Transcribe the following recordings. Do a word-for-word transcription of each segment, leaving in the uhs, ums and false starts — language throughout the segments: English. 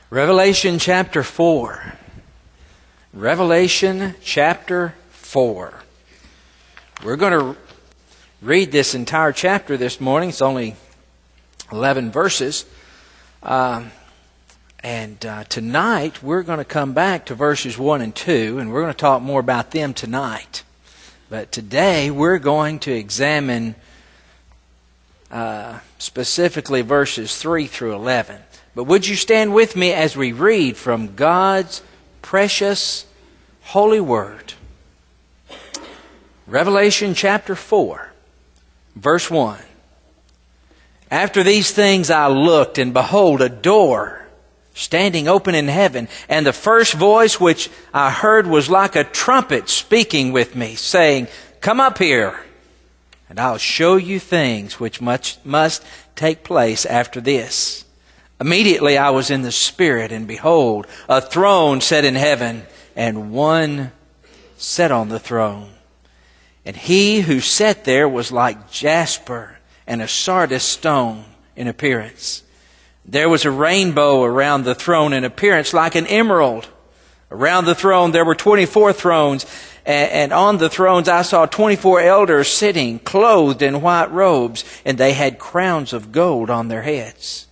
Revelation chapter four. Revelation chapter four. We're going to read this entire chapter this morning. It's only eleven verses. Uh, and uh, tonight we're going to come back to verses one and two, and we're going to talk more about them tonight. But today we're going to examine uh, specifically verses three through eleven. But would you stand with me as we read from God's precious holy word? Revelation chapter four, verse one. After these things I looked, and behold, a door standing open in heaven. And the first voice which I heard was like a trumpet speaking with me, saying, "Come up here, and I'll show you things which must, must take place after this." Immediately I was in the Spirit, and behold, a throne set in heaven, and one sat on the throne. And he who sat there was like jasper and a sardis stone in appearance. There was a rainbow around the throne in appearance like an emerald. Around the throne there were twenty-four thrones, and on the thrones I saw twenty-four elders sitting, clothed in white robes, and they had crowns of gold on their heads.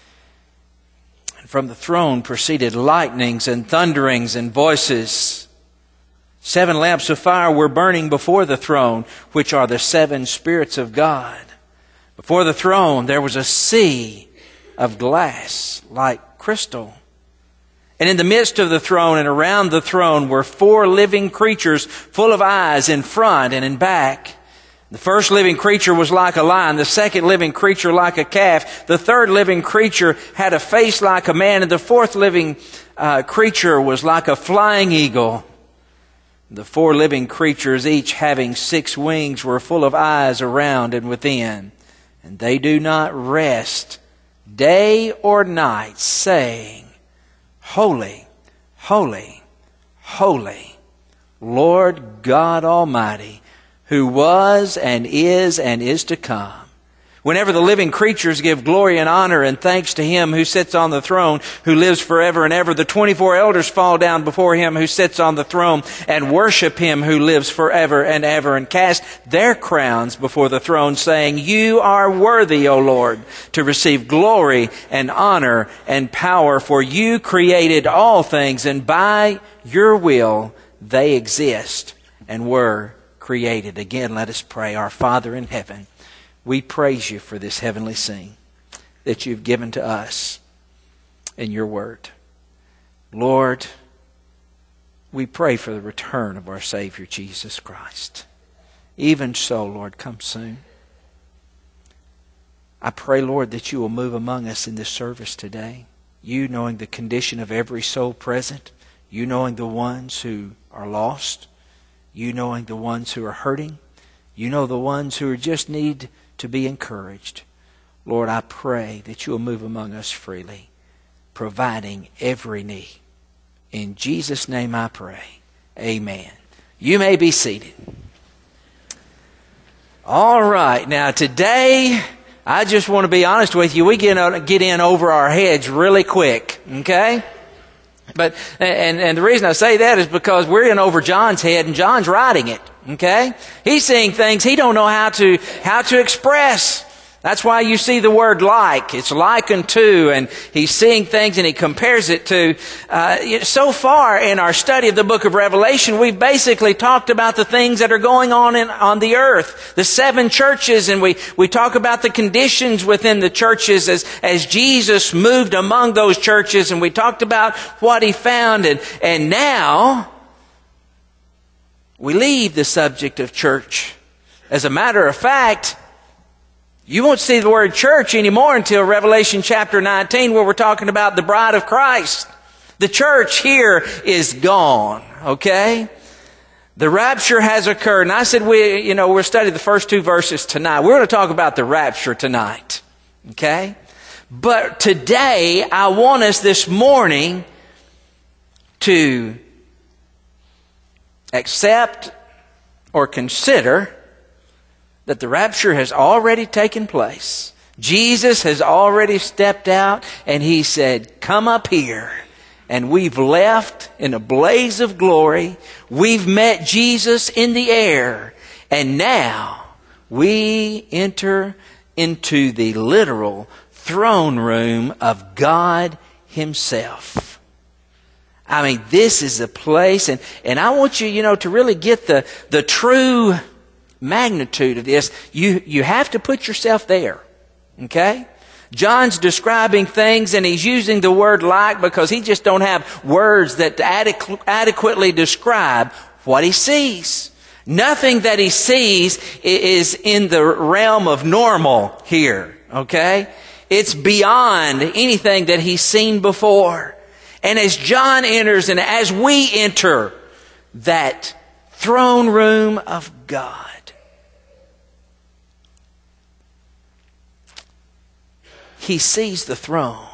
From the throne proceeded lightnings and thunderings and voices. Seven lamps of fire were burning before the throne, which are the seven spirits of God. Before the throne there was a sea of glass like crystal. And in the midst of the throne and around the throne were four living creatures full of eyes in front and in back. The first living creature was like a lion, the second living creature like a calf, the third living creature had a face like a man, and the fourth living uh, creature was like a flying eagle. The four living creatures, each having six wings, were full of eyes around and within, and they do not rest day or night, saying, "Holy, holy, holy, Lord God Almighty, who was and is and is to come." Whenever the living creatures give glory and honor and thanks to Him who sits on the throne, who lives forever and ever, the twenty-four elders fall down before Him who sits on the throne and worship Him who lives forever and ever, and cast their crowns before the throne, saying, "You are worthy, O Lord, to receive glory and honor and power, for you created all things, and by your will they exist and were created." Again, let us pray. Our Father in heaven, we praise you for this heavenly scene that you've given to us in your word. Lord, we pray for the return of our Savior Jesus Christ. Even so, Lord, come soon. I pray, Lord, that you will move among us in this service today. You knowing the condition of every soul present, you knowing the ones who are lost, you knowing the ones who are hurting, you know the ones who are just need to be encouraged. Lord, I pray that you will move among us freely, providing every need. In Jesus' name I pray. Amen. You may be seated. All right. Now today, I just want to be honest with you. We get, get in over our heads really quick. Okay? But, and, and the reason I say that is because we're in over John's head and John's writing it. Okay? He's seeing things he don't know how to, how to express. That's why you see the word like. It's likened to, and he's seeing things and he compares it to. Uh, so far in our study of the book of Revelation, we've basically talked about the things that are going on in, on the earth. The seven churches, and we, we talk about the conditions within the churches as, as Jesus moved among those churches, and we talked about what he found. And, and now, we leave the subject of church. As a matter of fact, you won't see the word church anymore until Revelation chapter nineteen, where we're talking about the bride of Christ. The church here is gone, okay? The rapture has occurred. And I said, we, you know, we'll study the first two verses tonight. We're going to talk about the rapture tonight, okay? But today, I want us this morning to accept or consider that the rapture has already taken place. Jesus has already stepped out and He said, come up here. And we've left in a blaze of glory. We've met Jesus in the air. And now we enter into the literal throne room of God Himself. I mean, this is a place, and, and I want you, you know, to really get the, the true magnitude of this. You, you have to put yourself there. Okay? John's describing things, and he's using the word like because he just don't have words that adequ- adequately describe what he sees. Nothing that he sees is in the realm of normal here. Okay? It's beyond anything that he's seen before. And as John enters and as we enter that throne room of God, he sees the throne.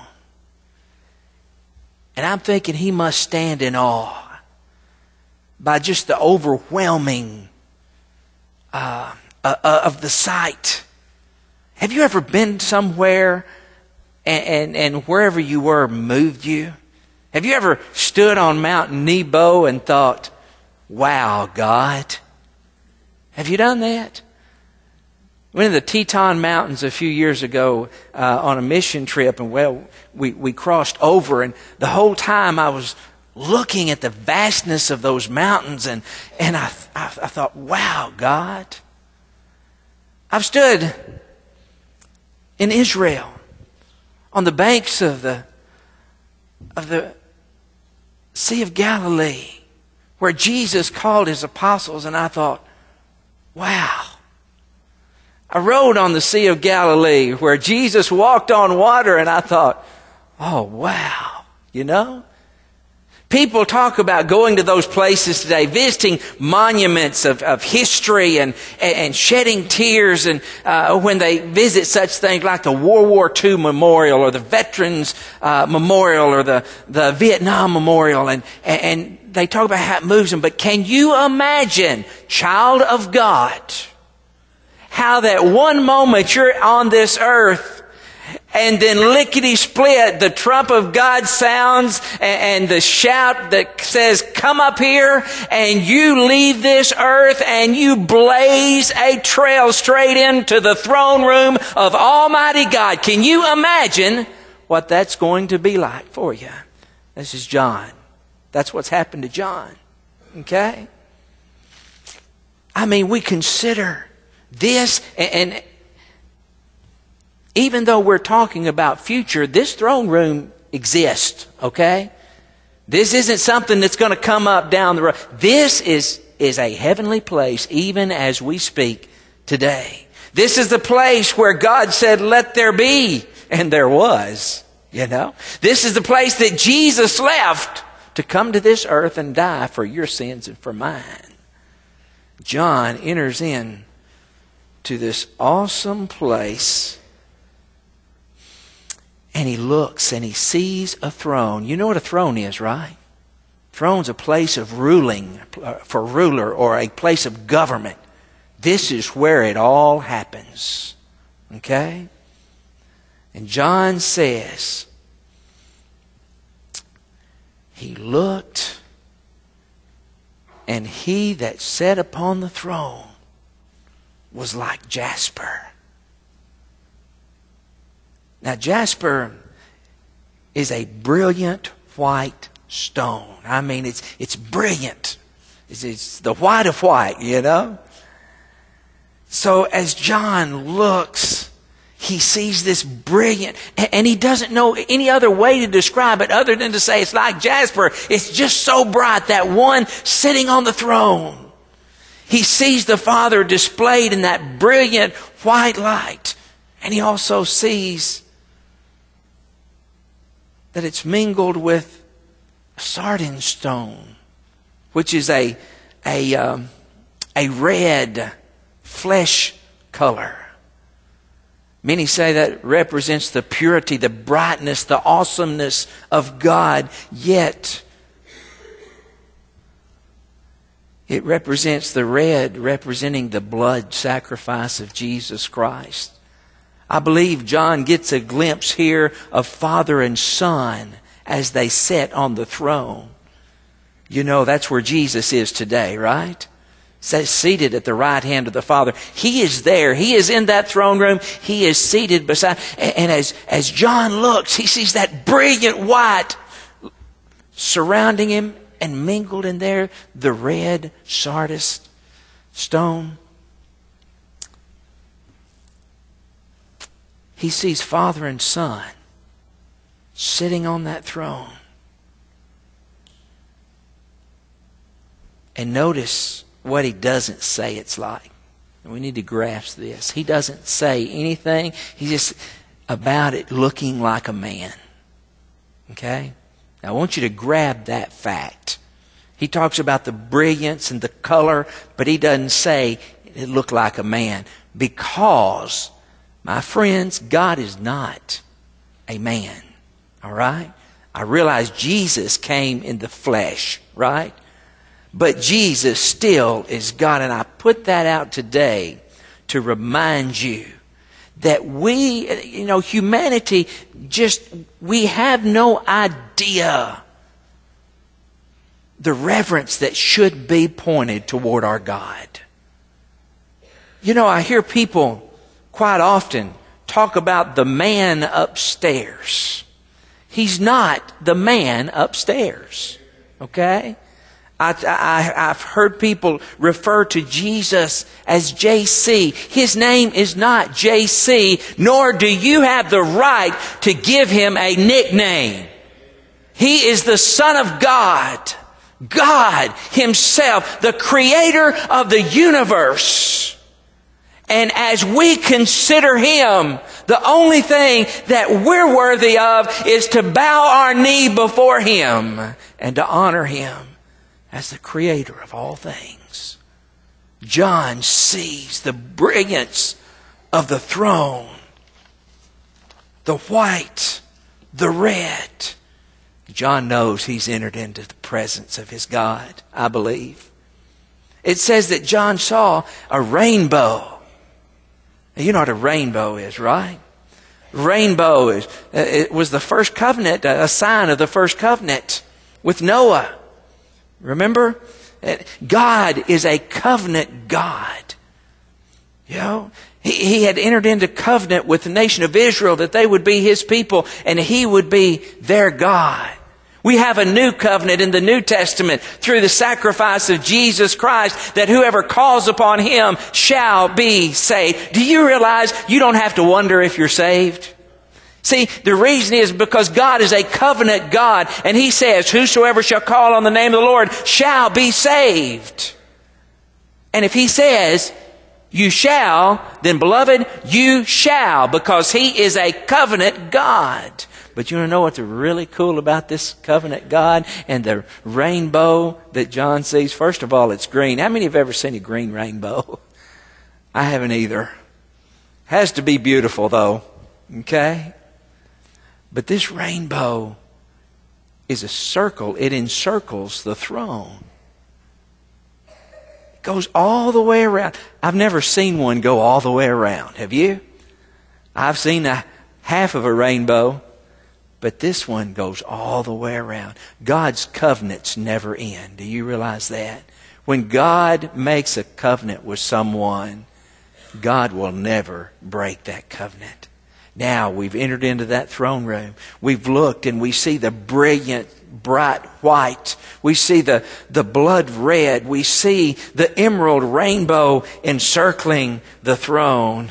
And I'm thinking he must stand in awe by just the overwhelming uh, uh, of the sight. Have you ever been somewhere and, and, and wherever you were moved you? Have you ever stood on Mount Nebo and thought, wow, God? Have you done that? Went to the Teton Mountains a few years ago uh, on a mission trip, and well, we, we crossed over, and the whole time I was looking at the vastness of those mountains, and, and I, I, I thought, wow, God. I've stood in Israel on the banks of the of the Sea of Galilee, where Jesus called His apostles, and I thought, wow. I rode on the Sea of Galilee where Jesus walked on water, and I thought, oh, wow. You know? People talk about going to those places today, visiting monuments of, of history and, and shedding tears and uh, when they visit such things like the World War Two Memorial or the Veterans uh, Memorial or the, the Vietnam Memorial. And, and they talk about how it moves them. But can you imagine, child of God, how that one moment you're on this earth and then lickety-split, the trump of God sounds and, and the shout that says, come up here, and you leave this earth and you blaze a trail straight into the throne room of Almighty God. Can you imagine what that's going to be like for you? This is John. That's what's happened to John. Okay? I mean, we consider this, and, and even though we're talking about future, this throne room exists, okay? This isn't something that's going to come up down the road. This is, is a heavenly place even as we speak today. This is the place where God said, let there be, and there was, you know? This is the place that Jesus left to come to this earth and die for your sins and for mine. John enters in to this awesome place, and he looks and he sees a throne. You know what a throne is, right? Throne's a place of ruling, for ruler, or a place of government. This is where it all happens. Okay? And John says, he looked, and he that sat upon the throne was like jasper. Now, jasper is a brilliant white stone. I mean, it's it's brilliant. It's, it's the white of white, you know? So as John looks, he sees this brilliant, and he doesn't know any other way to describe it other than to say it's like jasper. It's just so bright, that one sitting on the throne. He sees the Father displayed in that brilliant white light. And he also sees that it's mingled with a sardine stone, which is a a um, a red flesh color. Many say that represents the purity, the brightness, the awesomeness of God. Yet it represents the red, representing the blood sacrifice of Jesus Christ. I believe John gets a glimpse here of Father and Son as they sit on the throne. You know, that's where Jesus is today, right? Seated at the right hand of the Father. He is there. He is in that throne room. He is seated beside. And as, as John looks, he sees that brilliant white surrounding him, and mingled in there the red sardius stone. He sees Father and Son sitting on that throne. And notice what he doesn't say it's like. We need to grasp this. He doesn't say anything. He's just about it looking like a man. Okay? Now I want you to grab that fact. He talks about the brilliance and the color, but he doesn't say it looked like a man. Because, my friends, God is not a man. All right? I realize Jesus came in the flesh, right? But Jesus still is God. And I put that out today to remind you that we, you know, humanity just, we have no idea the reverence that should be pointed toward our God. You know, I hear people quite often talk about the man upstairs. He's not the man upstairs. Okay? I, I, I've heard people refer to Jesus as J C. His name is not J C, nor do you have the right to give him a nickname. He is the Son of God. God Himself, the Creator of the universe. And as we consider Him, the only thing that we're worthy of is to bow our knee before Him and to honor Him as the Creator of all things. John sees the brilliance of the throne, the white, the red. John knows he's entered into the presence of his God, I believe. It says that John saw a rainbow. Now, you know what a rainbow is, right? Rainbow is, it was the first covenant, a sign of the first covenant with Noah. Remember? God is a covenant God. You know, he, he had entered into covenant with the nation of Israel that they would be His people and He would be their God. We have a new covenant in the New Testament through the sacrifice of Jesus Christ that whoever calls upon Him shall be saved. Do you realize you don't have to wonder if you're saved? See, the reason is because God is a covenant God, and He says, whosoever shall call on the name of the Lord shall be saved. And if He says, you shall, then beloved, you shall, because He is a covenant God. But you want to know what's really cool about this covenant God and the rainbow that John sees? First of all, it's green. How many have ever seen a green rainbow? I haven't either. Has to be beautiful though. Okay? But this rainbow is a circle. It encircles the throne. It goes all the way around. I've never seen one go all the way around. Have you? I've seen a half of a rainbow. But this one goes all the way around. God's covenants never end. Do you realize that? When God makes a covenant with someone, God will never break that covenant. Now we've entered into that throne room. We've looked and we see the brilliant, bright white. We see the, the blood red. We see the emerald rainbow encircling the throne.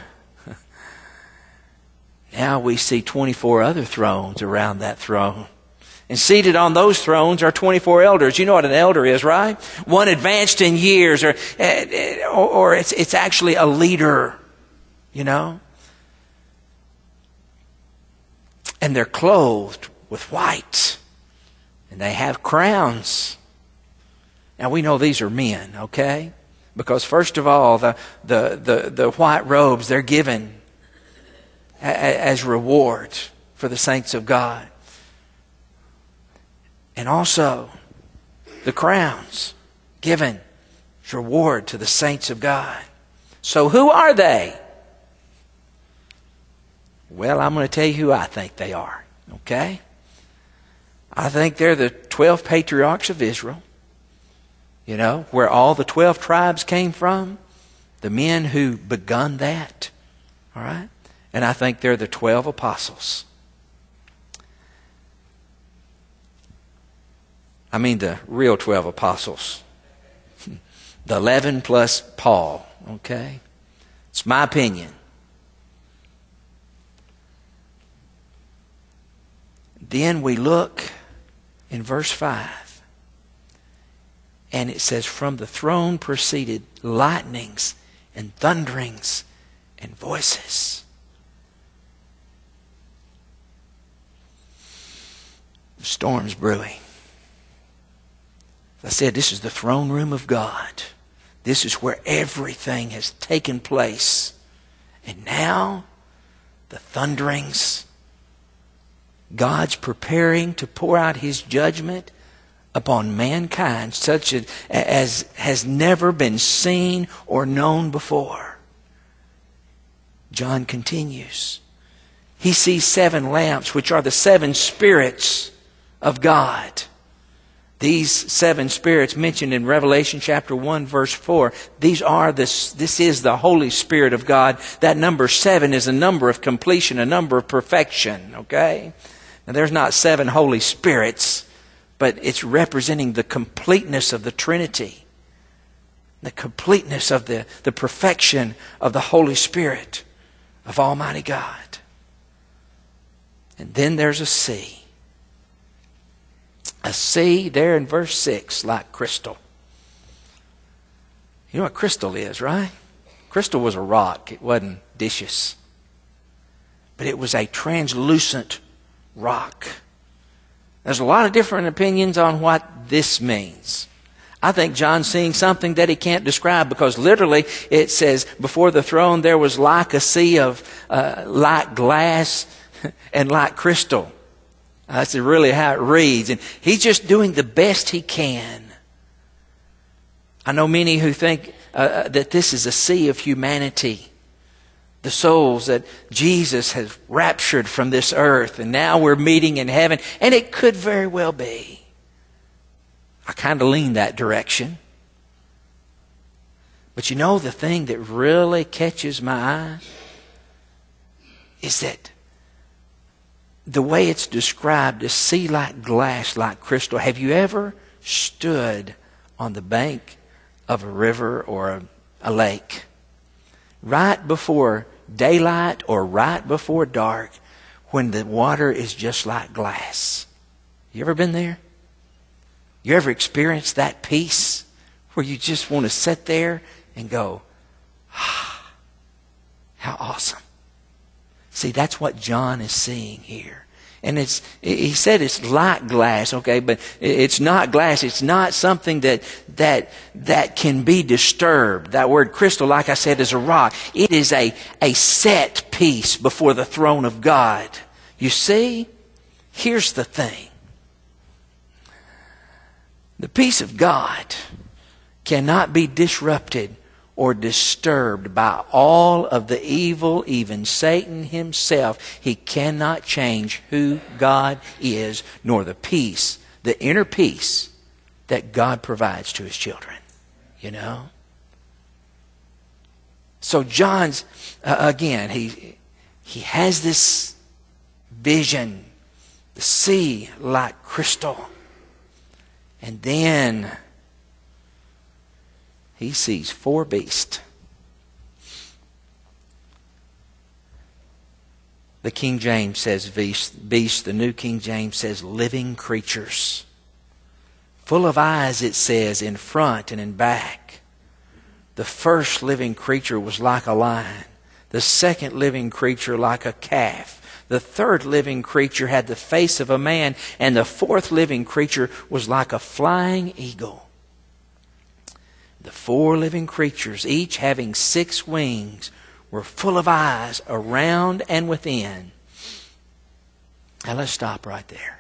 Now we see twenty-four other thrones around that throne. And seated on those thrones are twenty-four elders. You know what an elder is, right? One advanced in years, or or, or it's, it's actually a leader, you know. And they're clothed with white. And they have crowns. Now we know these are men, okay? Because first of all, the, the, the, the white robes, they're given as reward for the saints of God. And also the crowns given as reward to the saints of God. So who are they? Well, I'm going to tell you who I think they are. Okay? I think they're the twelve patriarchs of Israel. You know, where all the twelve tribes came from. The men who begun that. All right? And I think they're the twelve apostles. I mean the real twelve apostles. The eleven plus Paul. Okay? It's my opinion. Then we look in verse five. And it says, from the throne proceeded lightnings and thunderings and voices. The storm's brewing. As I said, this is the throne room of God. This is where everything has taken place. And now, the thunderings. God's preparing to pour out His judgment upon mankind, such as has never been seen or known before. John continues. He sees seven lamps, which are the seven spirits of God. These seven spirits mentioned in Revelation chapter one, verse four, these are this, this is the Holy Spirit of God. That number seven is a number of completion, a number of perfection, okay? Now there's not seven Holy Spirits, but it's representing the completeness of the Trinity. The completeness of the, the perfection of the Holy Spirit of Almighty God. And then there's a sea. A sea there in verse six, like crystal. You know what crystal is, right? Crystal was a rock. It wasn't dishes. But it was a translucent rock. There's a lot of different opinions on what this means. I think John's seeing something that he can't describe, because literally it says, before the throne there was like a sea of uh, like glass and like crystal. That's really how it reads. And he's just doing the best he can. I know many who think uh, that this is a sea of humanity. The souls that Jesus has raptured from this earth, and now we're meeting in heaven. And it could very well be. I kind of lean that direction. But you know, the thing that really catches my eye is that the way it's described is sea like glass, like crystal. Have you ever stood on the bank of a river or a, a lake right before daylight or right before dark, when the water is just like glass? You ever been there? You ever experienced that peace where you just want to sit there and go, ah, how awesome. See, that's what John is seeing here. And it's, he said it's like glass, okay, but it's not glass. It's not something that, that, that can be disturbed. That word crystal, like I said, is a rock. It is a, a set piece before the throne of God. You see, here's the thing. The peace of God cannot be disrupted or disturbed by all of the evil, even Satan himself. He cannot change who God is, nor the peace, the inner peace that God provides to His children. You know? So John's, uh, again, he, he has this vision, the sea like crystal. And then he sees four beasts. The King James says beast. beast. The New King James says living creatures. Full of eyes, it says, in front and in back. The first living creature was like a lion. The second living creature like a calf. The third living creature had the face of a man. And the fourth living creature was like a flying eagle. The four living creatures, each having six wings, were full of eyes around and within. Now let's stop right there.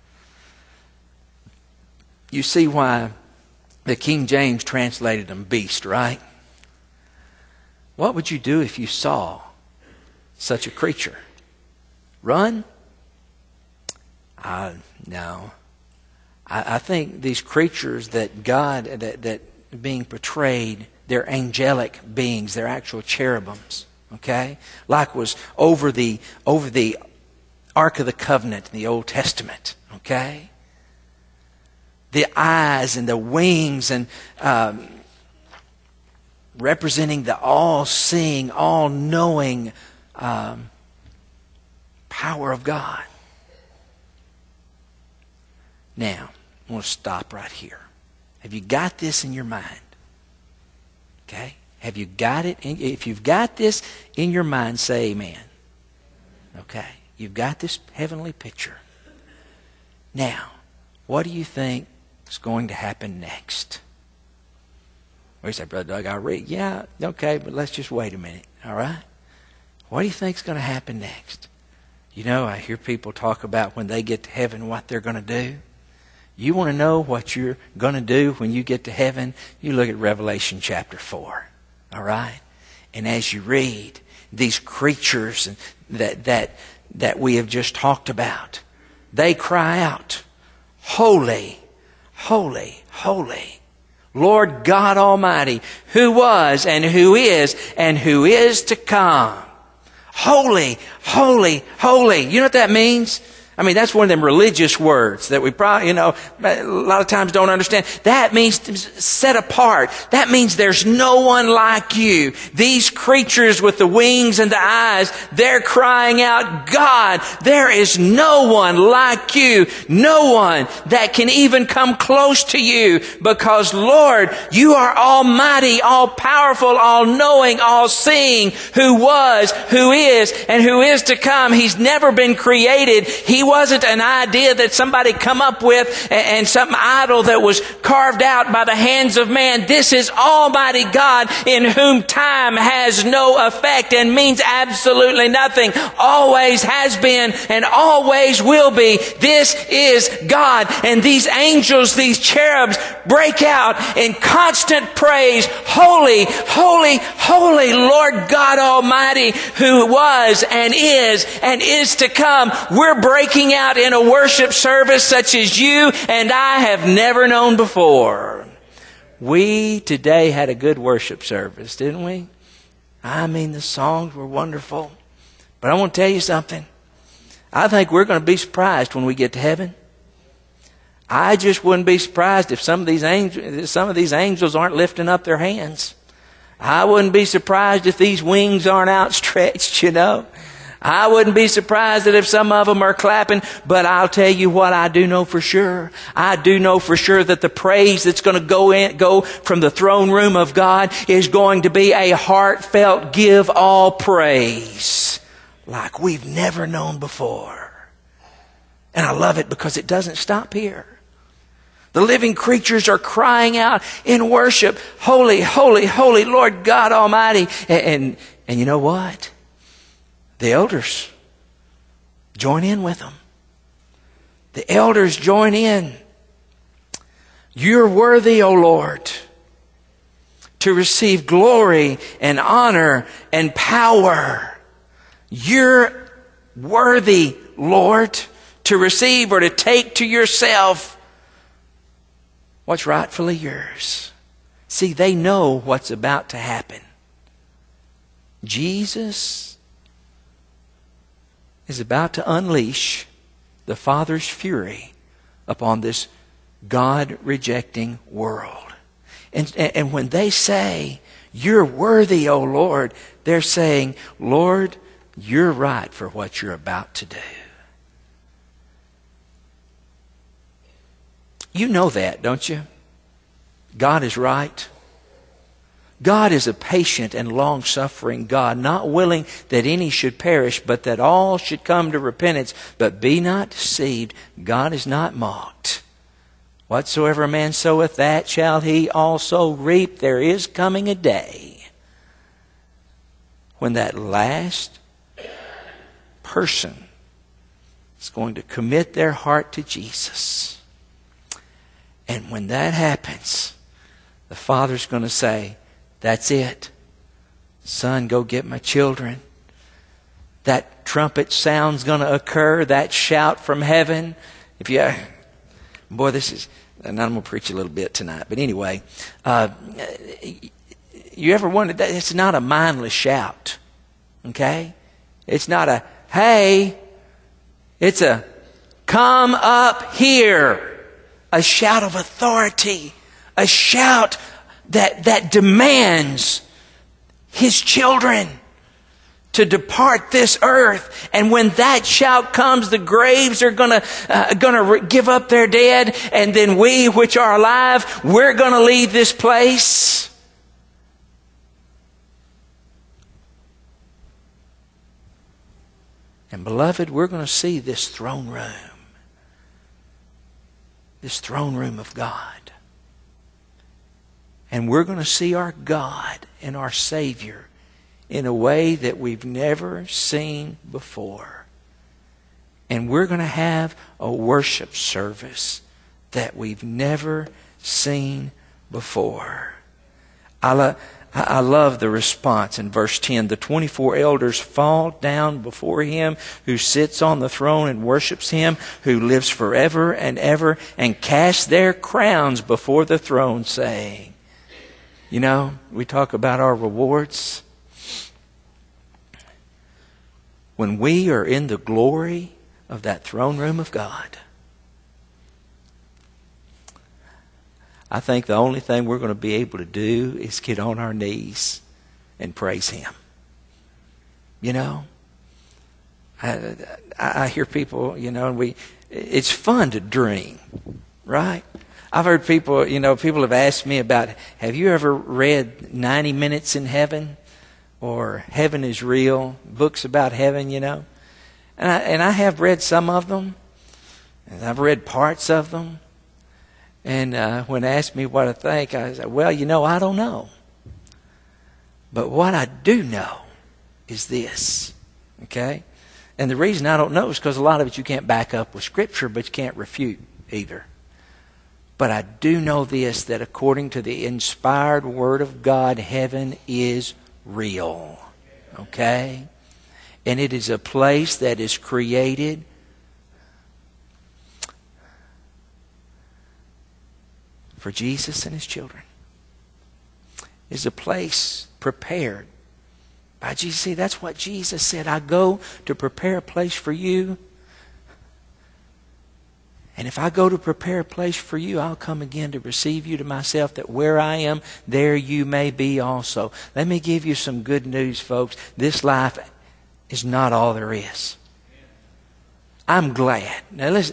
You see why the King James translated them beast, right? What would you do if you saw such a creature? Run? Uh, no. I, I think these creatures that God, that, that being portrayed, they're angelic beings. They're actual cherubims. Okay? Like was over the, over the Ark of the Covenant in the Old Testament. Okay? The eyes and the wings and um, representing the all-seeing, all-knowing um, power of God. Now, I want to stop right here. Have you got this in your mind? Okay? Have you got it? In, if you've got this in your mind, say amen. Okay? You've got this heavenly picture. Now, what do you think is going to happen next? Well, you say, Brother Doug, I'll read. Yeah, okay, but let's just wait a minute. All right? What do you think is going to happen next? You know, I hear people talk about when they get to heaven what they're going to do. You want to know what you're going to do when you get to heaven? You look at Revelation chapter four. All right? And as you read these creatures that that that we have just talked about, they cry out, Holy, holy, holy, Lord God Almighty, who was and who is and who is to come. Holy, holy, holy. You know what that means? I mean, that's one of them religious words that we probably, you know, a lot of times don't understand. That means set apart. That means there's no one like you. These creatures with the wings and the eyes, they're crying out, God, there is no one like you. No one that can even come close to you because, Lord, you are almighty, all-powerful, all-knowing, all-seeing, who was, who is, and who is to come. He's never been created. He wasn't an idea that somebody come up with and some idol that was carved out by the hands of man. This is Almighty God in whom time has no effect and means absolutely nothing. Always has been and always will be. This is God. And these angels, these cherubs, break out in constant praise. Holy, holy, holy Lord God Almighty, who was and is and is to come. We're breaking out in a worship service such as you and I have never known before. We today had a good worship service, didn't we? I mean, the songs were wonderful. But I want to tell you something. I think we're going to be surprised when we get to heaven. I just wouldn't be surprised if some of these angels, some of these angels aren't lifting up their hands. I wouldn't be surprised if these wings aren't outstretched, you know. I wouldn't be surprised that if some of them are clapping, but I'll tell you what I do know for sure. I do know for sure that the praise that's going to go in, go from the throne room of God is going to be a heartfelt give all praise like we've never known before. And I love it because it doesn't stop here. The living creatures are crying out in worship, Holy, holy, holy Lord God Almighty. And, and, and you know what? The elders join in with them. The elders join in. You're worthy, O Lord, to receive glory and honor and power. You're worthy, Lord, to receive or to take to yourself what's rightfully yours. See, they know what's about to happen. Jesus is about to unleash the Father's fury upon this God-rejecting world. And, and when they say, you're worthy, O Lord, they're saying, Lord, you're right for what you're about to do. You know that, don't you? God is right. God is a patient and long-suffering God, not willing that any should perish, but that all should come to repentance. But be not deceived, God is not mocked. Whatsoever a man soweth, that shall he also reap. There is coming a day when that last person is going to commit their heart to Jesus. And when that happens, the Father's going to say, that's it. Son, go get my children. that trumpet sound's going to occur, that shout from heaven. If you, boy, this is, and I'm going to preach a little bit tonight, but anyway, uh, you ever wondered that it's not a mindless shout, okay? It's not a, hey, it's a, come up here, a shout of authority, a shout that, that demands His children to depart this earth. And when that shout comes, the graves are gonna uh, gonna re- give up their dead, and then we which are alive, we're gonna leave this place. And beloved, we're gonna see this throne room, this throne room of God, and we're gonna see our God and our Savior in a way that we've never seen before. And we're going to have a worship service that we've never seen before. I, lo- I love the response in verse ten. The twenty-four elders fall down before Him who sits on the throne and worships Him who lives forever and ever, and cast their crowns before the throne, saying, you know, we talk about our rewards. When we are in the glory of that throne room of God, I think the only thing we're going to be able to do is get on our knees and praise Him. You know, I, I hear people, you know, and we, it's fun to dream, right? I've heard people, you know, people have asked me about, have you ever read ninety minutes in Heaven? Or Heaven is Real, books about heaven, you know. And I, and I have read some of them. And I've read parts of them. And uh, when asked me what I think, I said, well, you know, I don't know. But what I do know is this, okay? And the reason I don't know is because a lot of it you can't back up with Scripture, but you can't refute either. But I do know this, that according to the inspired Word of God, heaven is real, okay? And it is a place that is created for Jesus and His children. It's a place prepared by Jesus. See, that's what Jesus said. I go to prepare a place for you. And if I go to prepare a place for you, I'll come again to receive you to myself, that where I am, there you may be also. Let me give you some good news, folks. This life is not all there is. I'm glad. Now listen,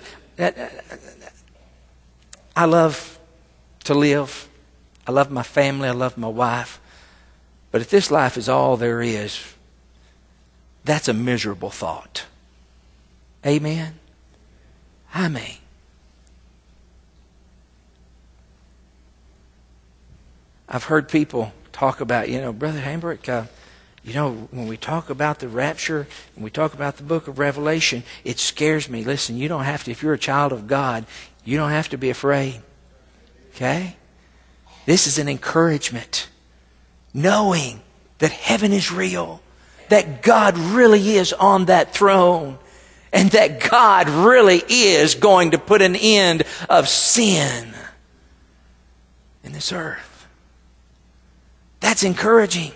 I love to live. I love my family. I love my wife. But if this life is all there is, that's a miserable thought. Amen? I mean, I've heard people talk about, you know, Brother Hambrick, uh, you know, when we talk about the rapture, when we talk about the book of Revelation, it scares me. Listen, you don't have to, if you're a child of God, you don't have to be afraid. Okay? This is an encouragement. Knowing that heaven is real, that God really is on that throne, and that God really is going to put an end of sin in this earth. That's encouraging.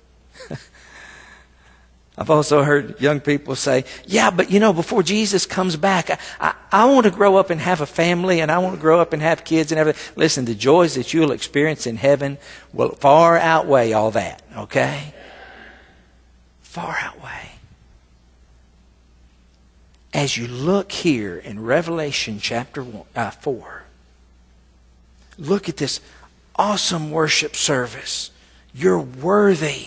I've also heard young people say, yeah, but you know, before Jesus comes back, I, I, I want to grow up and have a family, and I want to grow up and have kids and everything. Listen, the joys that you'll experience in heaven will far outweigh all that, okay? Far outweigh. As you look here in Revelation chapter one, uh, four, look at this awesome worship service. You're worthy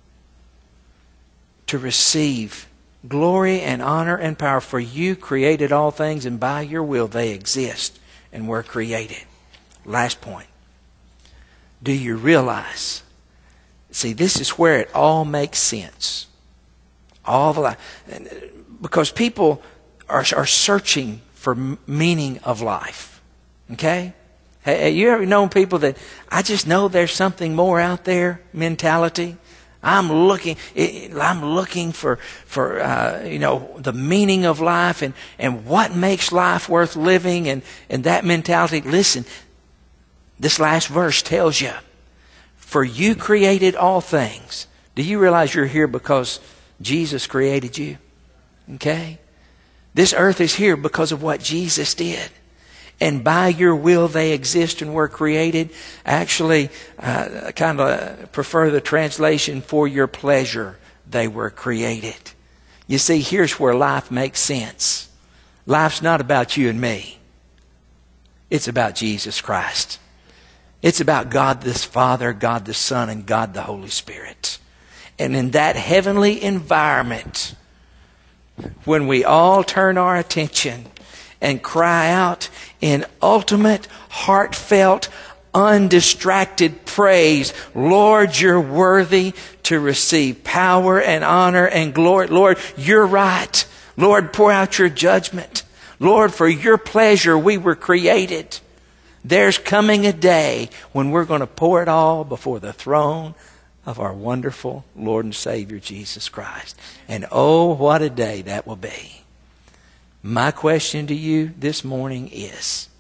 to receive glory and honor and power, for you created all things, and by your will they exist and were created. Last point. Do you realize? See, this is where it all makes sense. All the life. Because people are, are searching for meaning of life. Okay? Have you ever known people that, I just know there's something more out there mentality? I'm looking, I'm looking for, for uh, you know, the meaning of life and, and what makes life worth living and, and that mentality. Listen, this last verse tells you, for you created all things. Do you realize you're here because Jesus created you? Okay? This earth is here because of what Jesus did. And by your will they exist and were created. Actually, uh, I kind of prefer the translation, for your pleasure they were created. You see, here's where life makes sense. Life's not about you and me. It's about Jesus Christ. It's about God the Father, God the Son, and God the Holy Spirit. And in that heavenly environment, when we all turn our attention and cry out in ultimate, heartfelt, undistracted praise, Lord, you're worthy to receive power and honor and glory. Lord, you're right. Lord, pour out your judgment. Lord, for your pleasure we were created. There's coming a day when we're going to pour it all before the throne of our wonderful Lord and Savior, Jesus Christ. And oh, what a day that will be. My question to you this morning is,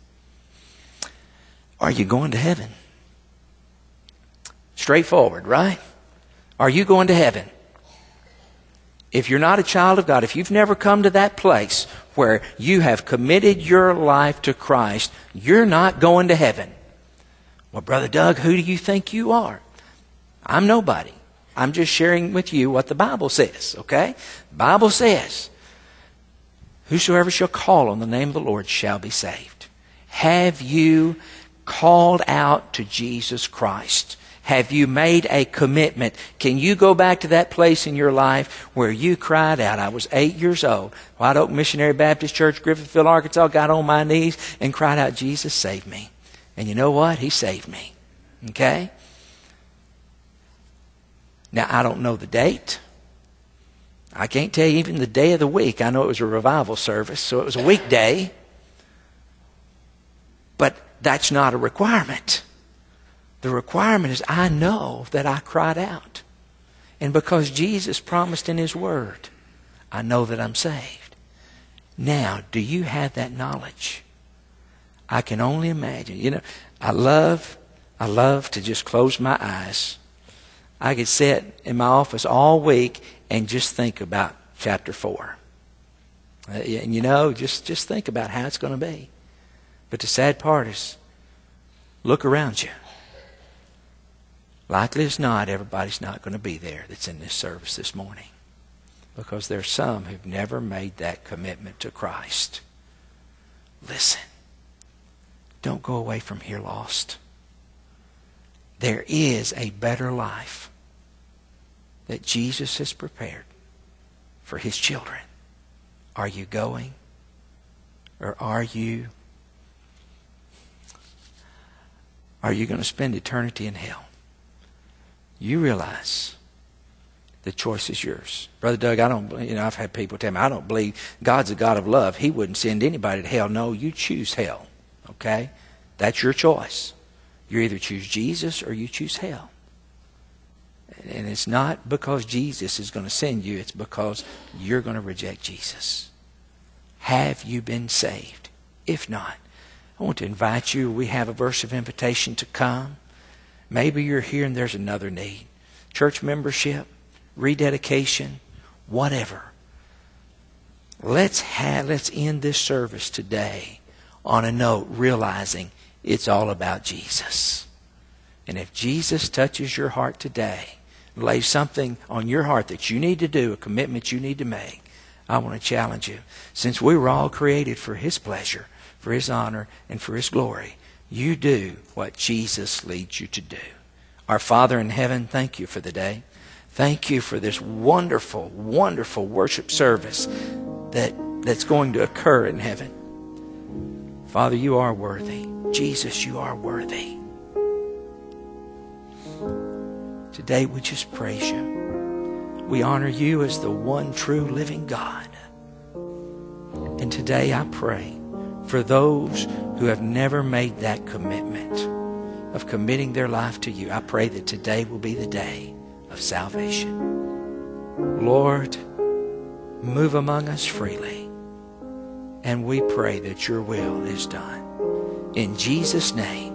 are you going to heaven? Straightforward, right? Are you going to heaven? If you're not a child of God, if you've never come to that place where you have committed your life to Christ, you're not going to heaven. Well, Brother Doug, who do you think you are? I'm nobody. I'm just sharing with you what the Bible says, okay? The Bible says, whosoever shall call on the name of the Lord shall be saved. Have you called out to Jesus Christ? Have you made a commitment? Can you go back to that place in your life where you cried out? I was eight years old. White Oak Missionary Baptist Church, Griffithville, Arkansas. Got on my knees and cried out, Jesus, save me. And you know what? He saved me. Okay? Now, I don't know the date. I can't tell you even the day of the week. I know it was a revival service, so it was a weekday. But that's not a requirement. The requirement is I know that I cried out. And because Jesus promised in His Word, I know that I'm saved. Now, do you have that knowledge? I can only imagine. You know, I love, I love to just close my eyes. I could sit in my office all week and just think about chapter four. Uh, and you know, just, just think about how it's going to be. But the sad part is, look around you. Likely as not, everybody's not going to be there that's in this service this morning. Because there's some who've never made that commitment to Christ. Listen, don't go away from here lost. There is a better life that Jesus has prepared for His children. Are you going? Or are you are you going to spend eternity in hell? You realize the choice is yours. Brother Doug, I don't, you know, I've had people tell me, I don't believe God's a God of love. He wouldn't send anybody to hell. No, you choose hell. Okay? That's your choice. You either choose Jesus or you choose hell. And it's not because Jesus is going to send you. It's because you're going to reject Jesus. Have you been saved? If not, I want to invite you. We have a verse of invitation to come. Maybe you're here and there's another need. Church membership, rededication, whatever. Let's have, let's end this service today on a note realizing it's all about Jesus. And if Jesus touches your heart today, lays something on your heart that you need to do, a commitment you need to make, I want to challenge you. Since we were all created for His pleasure, for His honor, and for His glory, you do what Jesus leads you to do. Our Father in heaven, thank you for the day. Thank you for this wonderful, wonderful worship service that, that's going to occur in heaven. Father, you are worthy. Jesus, you are worthy. Today we just praise you. We honor you as the one true living God. And today I pray for those who have never made that commitment of committing their life to you. I pray that today will be the day of salvation. Lord, move among us freely. And we pray that your will is done. In Jesus' name.